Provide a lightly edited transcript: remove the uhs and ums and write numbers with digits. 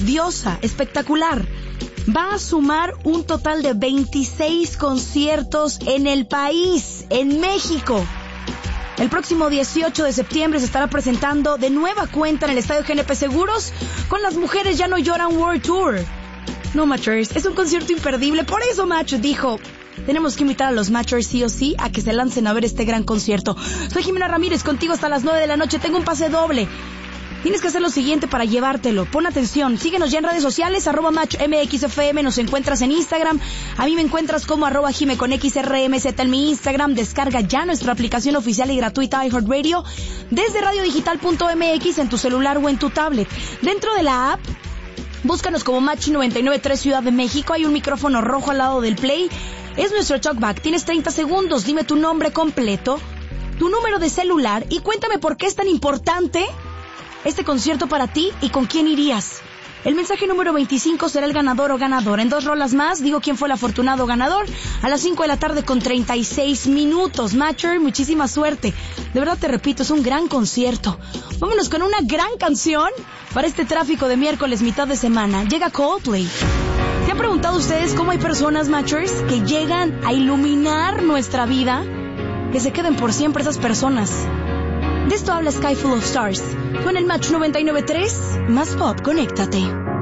Diosa, espectacular. Va a sumar un total de 26 conciertos en el país, en México. El próximo 18 de septiembre se estará presentando de nueva cuenta en el Estadio GNP Seguros con Las Mujeres Ya No Lloran World Tour. No, Matchers, es un concierto imperdible. Por eso Match dijo, tenemos que invitar a los Matchers sí o sí a que se lancen a ver este gran concierto. Soy Jimena Ramírez, contigo hasta las 9 de la noche. Tengo un pase doble. Tienes que hacer lo siguiente para llevártelo. Pon atención. Síguenos ya en redes sociales, @MatchMXFM. Nos encuentras en Instagram. A mí me encuentras como @Jime con XRMZ en mi Instagram. Descarga ya nuestra aplicación oficial y gratuita iHeartRadio desde radiodigital.mx en tu celular o en tu tablet. Dentro de la app, búscanos como Match 993 Ciudad de México. Hay un micrófono rojo al lado del play. Es nuestro talkback. Tienes 30 segundos. Dime tu nombre completo, tu número de celular y cuéntame por qué es tan importante este concierto para ti y con quién irías. El mensaje número 25 será el ganador o ganadora. En 2 rolas más digo quién fue el afortunado ganador a las 5 de la tarde con 36 minutos. Matcher, muchísima suerte. De verdad te repito, es un gran concierto. Vámonos con una gran canción para este tráfico de miércoles, mitad de semana. Llega Coldplay. ¿Se han preguntado ustedes cómo hay personas, Matchers, que llegan a iluminar nuestra vida? Que se queden por siempre esas personas. De esto habla Sky Full of Stars. Con el Match 99.3, más pop, conéctate.